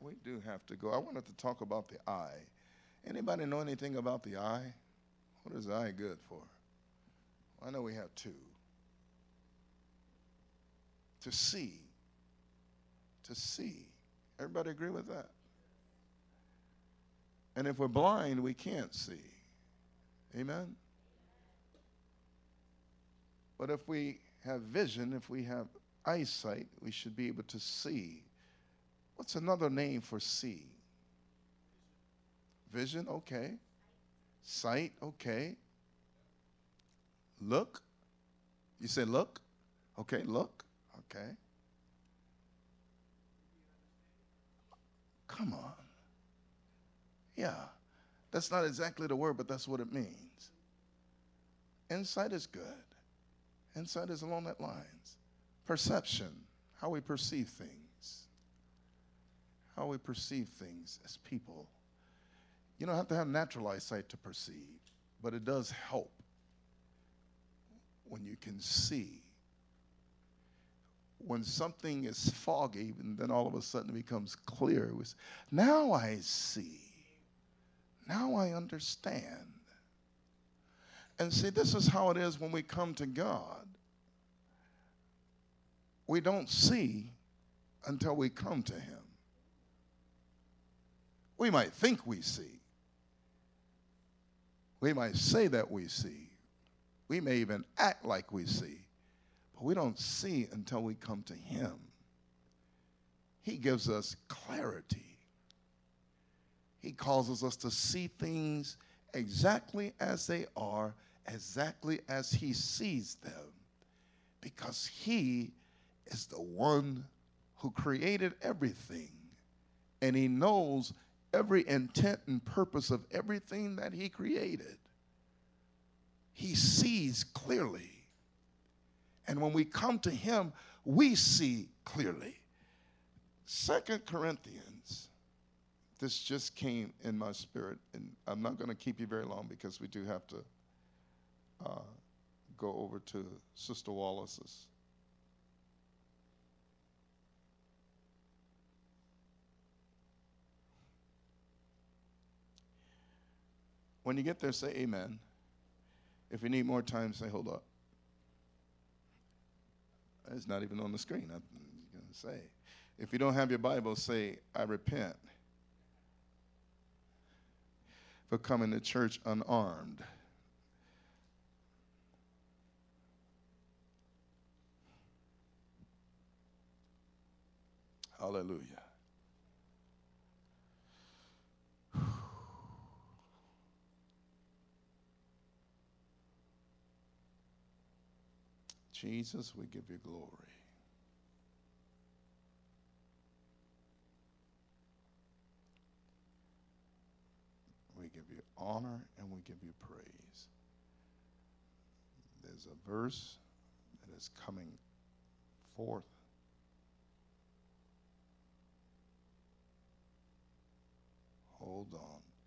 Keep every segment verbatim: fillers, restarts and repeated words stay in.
we do have to go. I wanted to talk about the eye. Anybody know anything about the eye? What is the eye good for? I know we have two. To see. To see. Everybody agree with that? And if we're blind, we can't see. Amen? But if we have vision, if we have eyesight, we should be able to see. What's another name for see? Vision, okay. Sight, okay. Look. You say look? Okay, look. Okay. Come on. Yeah. That's not exactly the word, but that's what it means. Insight is good. Insight is along that lines. Perception, how we perceive things. How we perceive things as people. You don't have to have natural eyesight to perceive, but it does help when you can see. When something is foggy, and then all of a sudden it becomes clear. It was, now I see. Now I understand. And see, this is how it is when we come to God. We don't see until we come to him. We might think we see. We might say that we see. We may even act like we see. But we don't see until we come to him. He gives us clarity. He causes us to see things exactly as they are, exactly as he sees them, because he is the one who created everything, and he knows every intent and purpose of everything that he created. He sees clearly. And when we come to him, we see clearly. Second Corinthians, this just came in my spirit, and I'm not going to keep you very long because we do have to uh, go over to Sister Wallace's. When you get there, say amen. If you need more time, say hold up. It's not even on the screen. I'm going to say. If you don't have your Bible, say, I repent for coming to church unarmed. Hallelujah. Jesus, we give you glory. We give you honor and we give you praise. There's a verse that is coming forth. Hold on.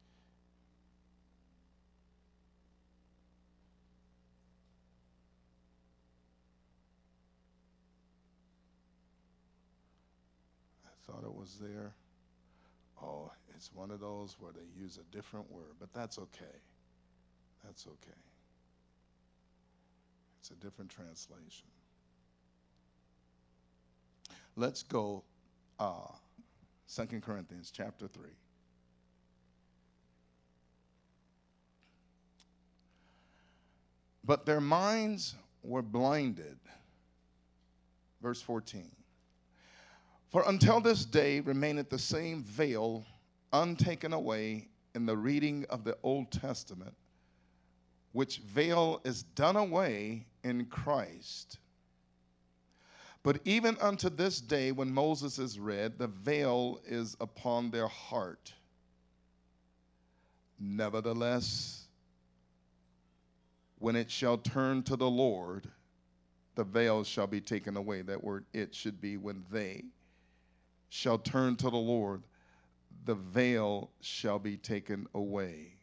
Thought it was there. Oh, it's one of those where they use a different word, but that's okay. That's okay. It's a different translation. Let's go uh, Second Corinthians chapter three. But their minds were blinded. Verse fourteen. For until this day remaineth the same veil untaken away in the reading of the Old Testament, which veil is done away in Christ. But even unto this day when Moses is read, the veil is upon their heart. Nevertheless, when it shall turn to the Lord, the veil shall be taken away. That word, it should be when they shall turn to the Lord, the veil shall be taken away.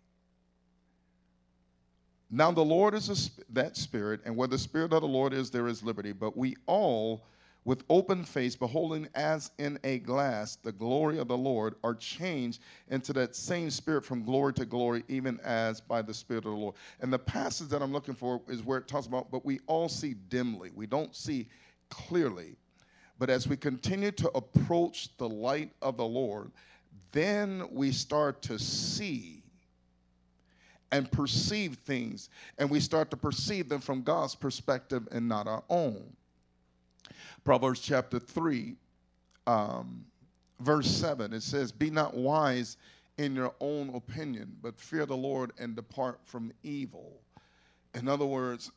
Now the Lord is a, that Spirit, and where the Spirit of the Lord is, there is liberty. But we all with open face, beholding as in a glass the glory of the Lord, are changed into that same Spirit from glory to glory, even as by the Spirit of the Lord. And the passage that I'm looking for is where it talks about, but we all see dimly. We don't see clearly. But as we continue to approach the light of the Lord, then we start to see and perceive things, and we start to perceive them from God's perspective and not our own. Proverbs chapter three, um, verse seven, it says, "Be not wise in your own opinion, but fear the Lord and depart from evil." In other words,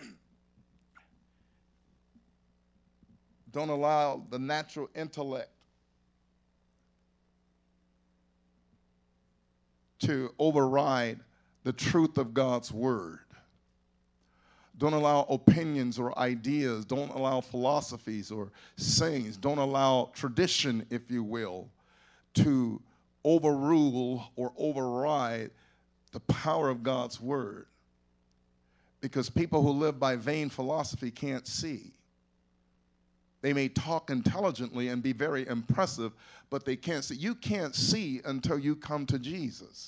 don't allow the natural intellect to override the truth of God's word. Don't allow opinions or ideas. Don't allow philosophies or sayings. Don't allow tradition, if you will, to overrule or override the power of God's word. Because people who live by vain philosophy can't see. They may talk intelligently and be very impressive, but they can't see. You can't see until you come to Jesus.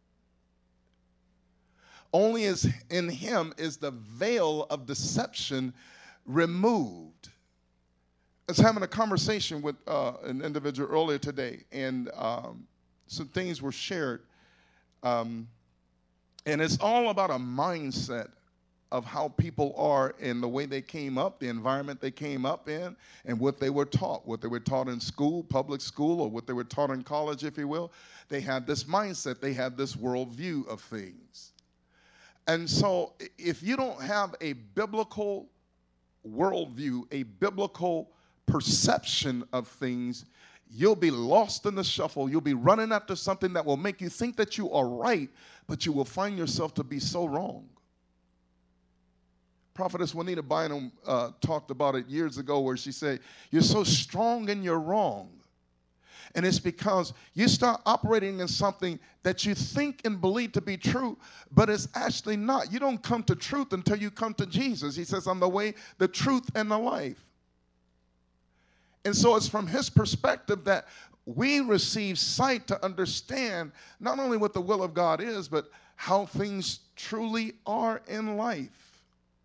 Only as in him is the veil of deception removed. I was having a conversation with uh, an individual earlier today, and um, some things were shared. Um, and it's all about a mindset of how people are and the way they came up, the environment they came up in, and what they were taught, what they were taught in school, public school, or what they were taught in college, if you will. They had this mindset. They had this worldview of things. And so if you don't have a biblical worldview, a biblical perception of things, you'll be lost in the shuffle. You'll be running after something that will make you think that you are right, but you will find yourself to be so wrong. Prophetess Juanita Bynum uh, talked about it years ago, where she said, "You're so strong and you're wrong." And it's because you start operating in something that you think and believe to be true, but it's actually not. You don't come to truth until you come to Jesus. He says, "I'm the way, the truth, and the life." And so it's from his perspective that we receive sight to understand not only what the will of God is, but how things truly are in life.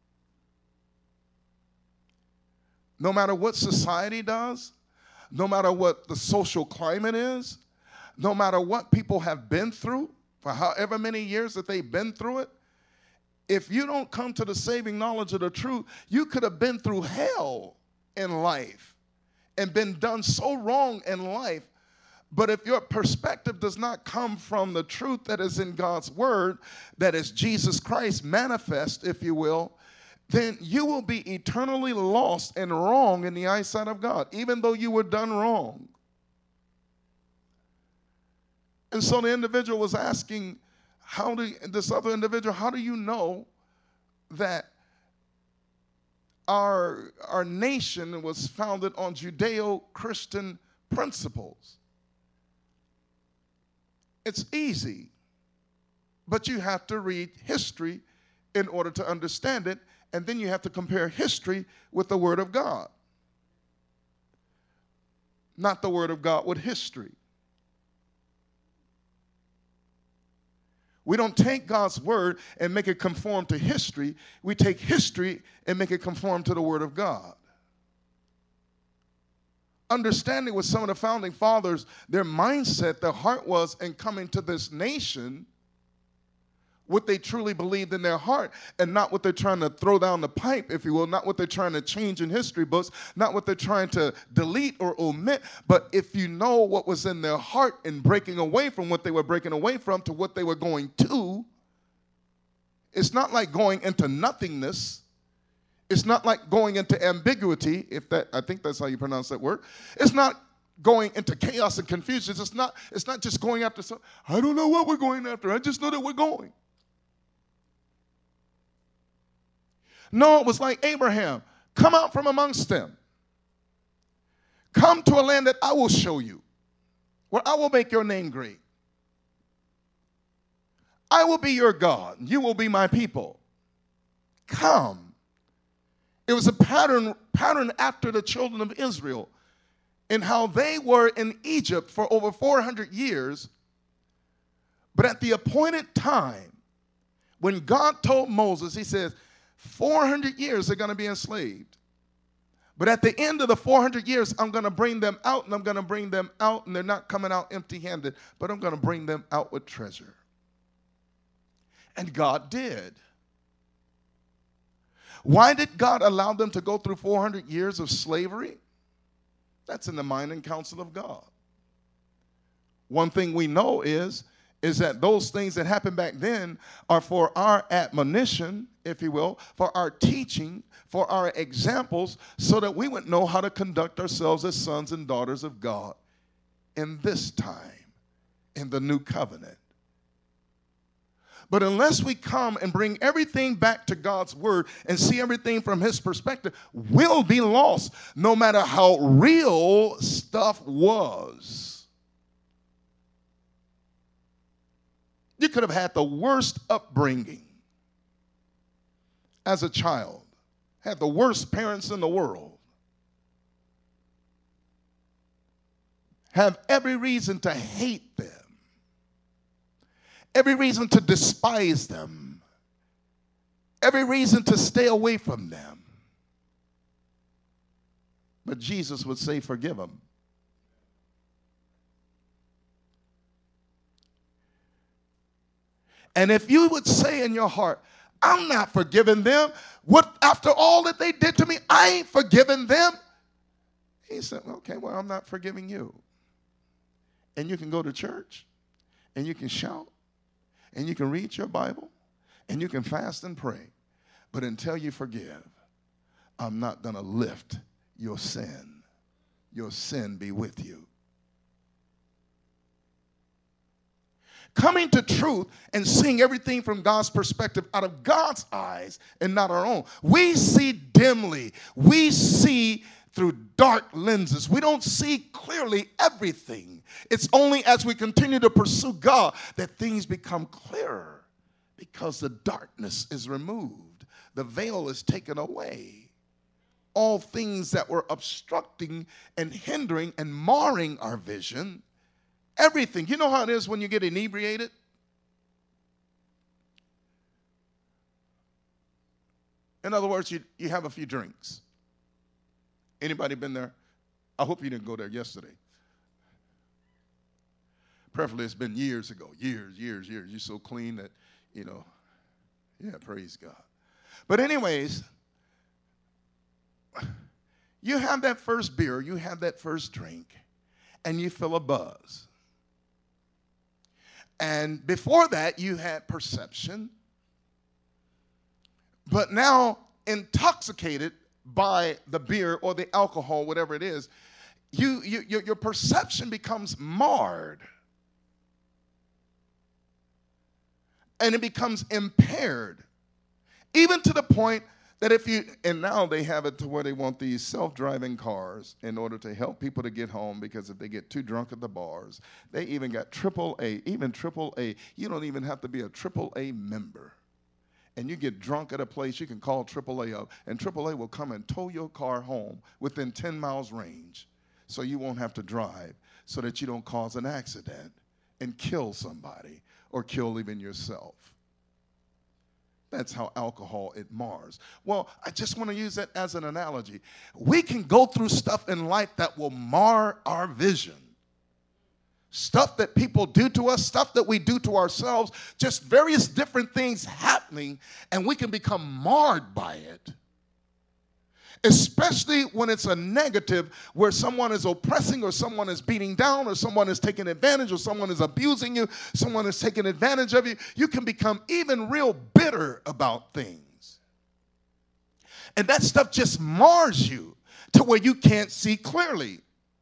No matter what society does, no matter what the social climate is, no matter what people have been through, for however many years that they've been through it, if you don't come to the saving knowledge of the truth, you could have been through hell in life and been done so wrong in life. But if your perspective does not come from the truth that is in God's word, that is Jesus Christ manifest, if you will, then you will be eternally lost and wrong in the eyesight of God, even though you were done wrong. And so the individual was asking, how do this other individual, how do you know that our, our nation was founded on Judeo-Christian principles? It's easy, but you have to read history in order to understand it. And then you have to compare history with the Word of God. Not the Word of God with history. We don't take God's Word and make it conform to history. We take history and make it conform to the Word of God. Understanding with some of the founding fathers, their mindset, their heart was in coming to this nation, what they truly believed in their heart, and not what they're trying to throw down the pipe, if you will, not what they're trying to change in history books, not what they're trying to delete or omit, but if you know what was in their heart in breaking away from what they were breaking away from to what they were going to, it's not like going into nothingness. It's not like going into ambiguity, if that, I think that's how you pronounce that word. It's not going into chaos and confusion. It's not, it's not just going after some, I don't know what we're going after. I just know that we're going. No, it was like Abraham. Come out from amongst them. Come to a land that I will show you, where I will make your name great. I will be your God. You will be my people. Come It was a pattern, pattern after the children of Israel in how they were in Egypt for over four hundred years. But at the appointed time, when God told Moses, he says, four hundred years they're going to be enslaved. But at the end of the four hundred years, I'm going to bring them out, and I'm going to bring them out, and they're not coming out empty-handed, but I'm going to bring them out with treasure. And God did. Why did God allow them to go through four hundred years of slavery? That's in the mind and counsel of God. One thing we know is, is that those things that happened back then are for our admonition, if you will, for our teaching, for our examples, so that we would know how to conduct ourselves as sons and daughters of God in this time, in the new covenant. But unless we come and bring everything back to God's word and see everything from his perspective, we'll be lost no matter how real stuff was. You could have had the worst upbringing as a child, had the worst parents in the world, have every reason to hate them, every reason to despise them, every reason to stay away from them. But Jesus would say, forgive them. And if you would say in your heart, I'm not forgiving them, what, after all that they did to me, I ain't forgiving them. He said, okay, well, I'm not forgiving you. And you can go to church, and you can shout, and you can read your Bible, and you can fast and pray. But until you forgive, I'm not going to lift your sin. Your sin be with you. Coming to truth and seeing everything from God's perspective out of God's eyes and not our own. We see dimly. We see through dark lenses. We don't see clearly everything. It's only as we continue to pursue God that things become clearer, because the darkness is removed. The veil is taken away. All things that were obstructing and hindering and marring our vision, everything. You know how it is when you get inebriated? In other words, you, you have a few drinks. Anybody been there? I hope you didn't go there yesterday. Preferably it's been years ago. Years, years, years. You're so clean that, you know, yeah, praise God. But anyways, you have that first beer, you have that first drink, and you feel a buzz. And before that, you had perception. But now, intoxicated by the beer or the alcohol, whatever it is, you, you, your, your perception becomes marred. And it becomes impaired. Even to the point that if you, and now they have it to where they want these self-driving cars in order to help people to get home, because if they get too drunk at the bars, they even got triple A, even triple A. You don't even have to be a triple A member. And you get drunk at a place, you can call triple A up, and triple A will come and tow your car home within ten miles range, so you won't have to drive, so that you don't cause an accident and kill somebody or kill even yourself. That's how alcohol, it mars. Well, I just want to use that as an analogy. We can go through stuff in life that will mar our vision. Stuff that people do to us, stuff that we do to ourselves, just various different things happening, and we can become marred by it. Especially when it's a negative, where someone is oppressing, or someone is beating down, or someone is taking advantage, or someone is abusing you, someone is taking advantage of you. You can become even real bitter about things. And that stuff just mars you to where you can't see clearly.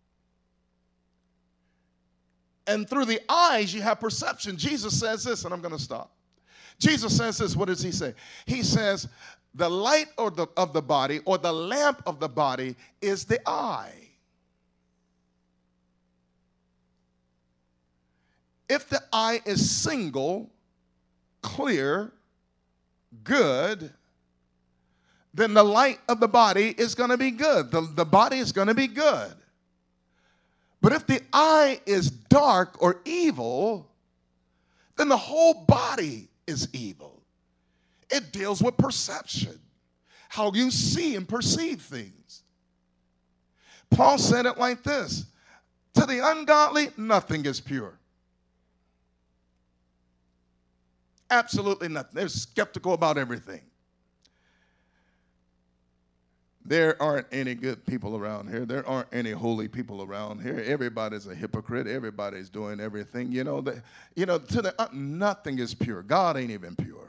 And through the eyes, you have perception. Jesus says this, and I'm going to stop. Jesus says this. What does he say? He says, the light or the, of the body, or the lamp of the body, is the eye. If the eye is single, clear, good, then the light of the body is going to be good. The, the body is going to be good. But if the eye is dark or evil, then the whole body is evil. It deals with perception, how you see and perceive things. Paul said it like this: to the ungodly, nothing is pure. Absolutely nothing. They're skeptical about everything. There aren't any good people around here. There aren't any holy people around here. Everybody's a hypocrite. Everybody's doing everything. You know, the, you know, to the uh, nothing is pure. God ain't even pure.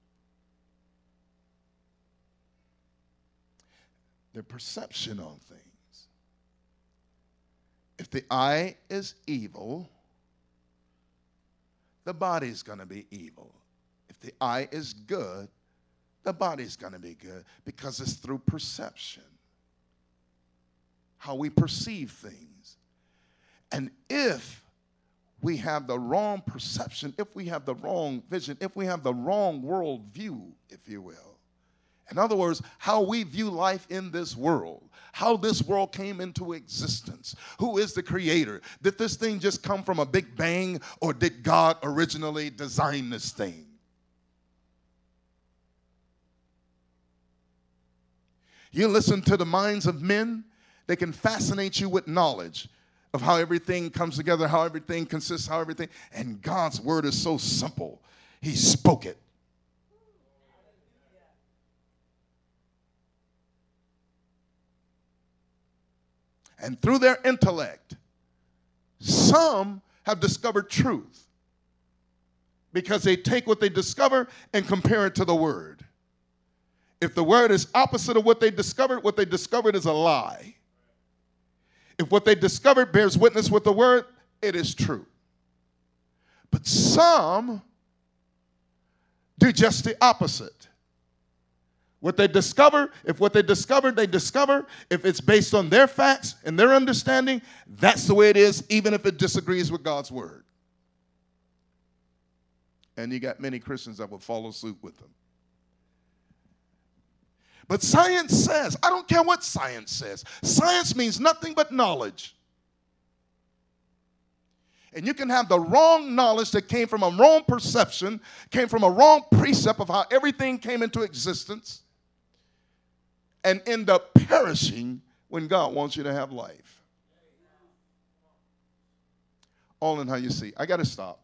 Their perception on things. If the eye is evil, the body's going to be evil. If the eye is good, the body's going to be good, because it's through perception, how we perceive things. And if we have the wrong perception, if we have the wrong vision, if we have the wrong world view, if you will, in other words, how we view life in this world, how this world came into existence, who is the creator, did this thing just come from a big bang, or did God originally design this thing? You listen to the minds of men, they can fascinate you with knowledge of how everything comes together, how everything consists, how everything, and God's word is so simple. He spoke it. And through their intellect, some have discovered truth because they take what they discover and compare it to the word. If the word is opposite of what they discovered, what they discovered is a lie. If what they discovered bears witness with the word, it is true. But some do just the opposite. What they discover, if what they discovered, they discover, if it's based on their facts and their understanding, that's the way it is, even if it disagrees with God's word. And you got many Christians that will follow suit with them. But science says, I don't care what science says. Science means nothing but knowledge. And you can have the wrong knowledge that came from a wrong perception, came from a wrong precept of how everything came into existence, and end up perishing when God wants you to have life. All in how you see. I got to stop.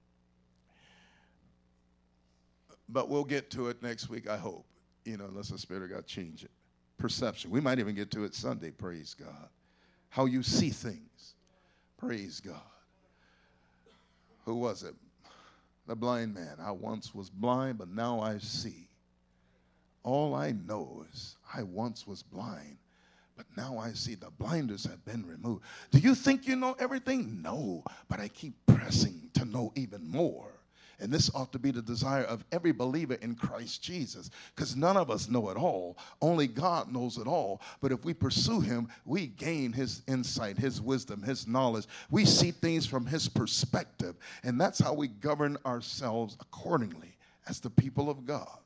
But we'll get to it next week, I hope. You know, unless the Spirit of God change it. Perception. We might even get to it Sunday, praise God. How you see things. Praise God. Who was it? The blind man. I once was blind, but now I see. All I know is I once was blind, but now I see. The blinders have been removed. Do you think you know everything? No, but I keep pressing to know even more. And this ought to be the desire of every believer in Christ Jesus, because none of us know it all. Only God knows it all. But if we pursue him, we gain his insight, his wisdom, his knowledge. We see things from his perspective, and that's how we govern ourselves accordingly as the people of God.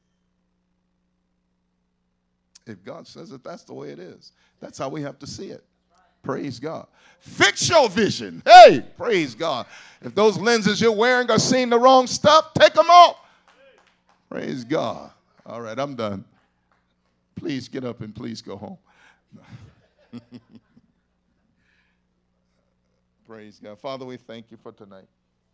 If God says it, that's the way it is. That's how we have to see it. Praise God. Fix your vision. Hey, praise God. If those lenses you're wearing are seeing the wrong stuff, take them off. Praise God. All right, I'm done. Please get up and please go home. Praise God. Father, we thank you for tonight.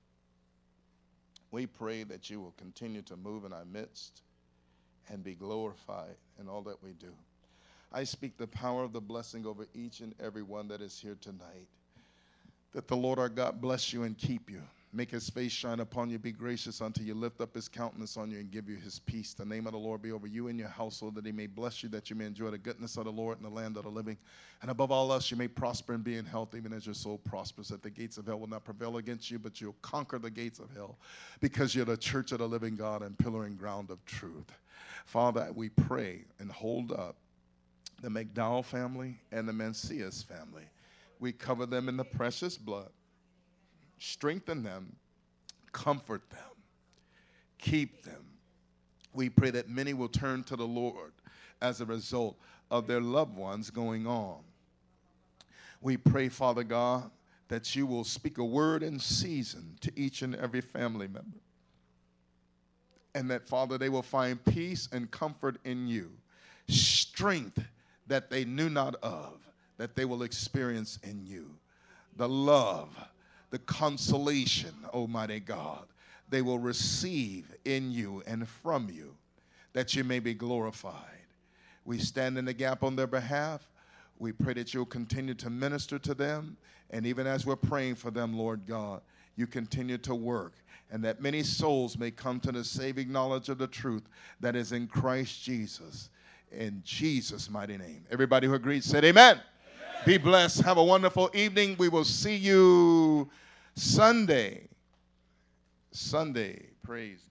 We pray that you will continue to move in our midst and be glorified in all that we do. I speak the power of the blessing over each and every one that is here tonight. That the Lord our God bless you and keep you. Make his face shine upon you, be gracious unto you, lift up his countenance on you, and give you his peace. The name of the Lord be over you and your household, that he may bless you, that you may enjoy the goodness of the Lord in the land of the living. And above all else, you may prosper and be in health, even as your soul prospers, that the gates of hell will not prevail against you, but you'll conquer the gates of hell, because you're the church of the living God and pillar and ground of truth. Father, we pray and hold up the McDowell family and the Mencius family. We cover them in the precious blood. Strengthen them. Comfort them. Keep them. We pray that many will turn to the Lord as a result of their loved ones going on. We pray, Father God, that you will speak a word in season to each and every family member. And that, Father, they will find peace and comfort in you, strength that they knew not of, that they will experience in you, the love, the consolation, Almighty God, they will receive in you and from you, that you may be glorified. We stand in the gap on their behalf. We pray that you'll continue to minister to them, and even as we're praying for them, Lord God, you continue to work, and that many souls may come to the saving knowledge of the truth that is in Christ Jesus. In Jesus' mighty name. Everybody who agrees said amen. Amen. Be blessed. Have a wonderful evening. We will see you Sunday. Sunday. Praise God.